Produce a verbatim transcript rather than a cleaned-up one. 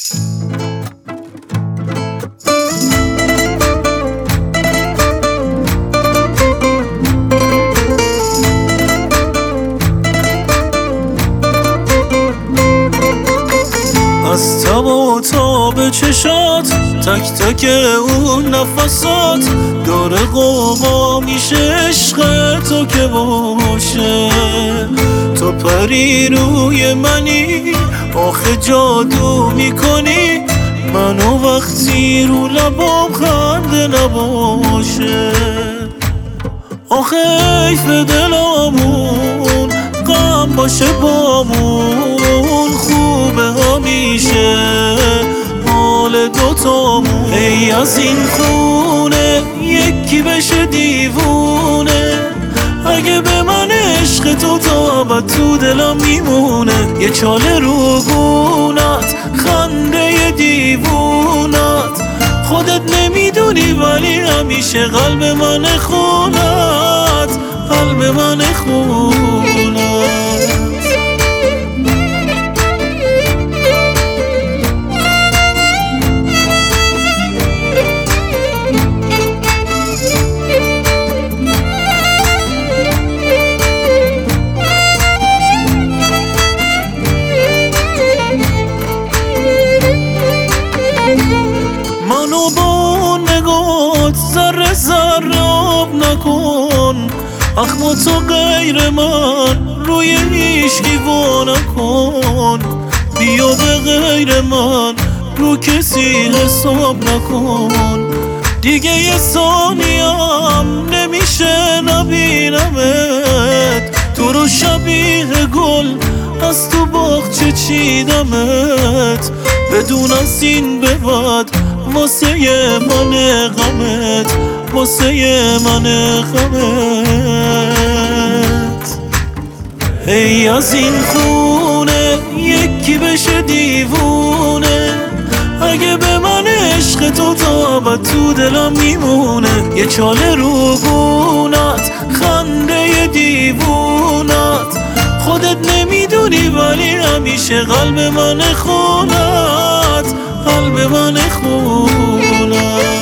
از تب و تاب چشات، تک تک اون نفسات، داره قوقا میشه عشق تو که باشه. تو پری روی منی، آخه جادو میکنی منو وقتی رو لبام خنده نباشه. آخه حیف دلامون غم باشه بامون، خوبه همیشه حال دوتامون. ای از این خونه یکی بشه دیوونه، اگه به من عشق تو تا ابد تو دلم میمونه. یه چاله رو گونت، خنده دیوونت، خودت نمیدونی ولی همیشه قلب من خونت، قلب من خونت. منو با نگات ذره ذره آب نکن، اخم تو غیر من روی هیچکی وا نکن. بیا به غیر من رو کسی حساب نکن، دیگه یه ثانیم نمیشه نبینمت. تو رو شبیه گل از تو باغچه چیدمت، بدون از این به بعد واسه من غمت، واسه من غمت. ای از این خونه یکی بشه دیوونه، اگه به من عشق تو تا ابد تو دلم میمونه. یه چاله رو گونت، خنده دیوونت، خودت نمیدونی ولی همیشه قلب من خونت، قلب من خونت.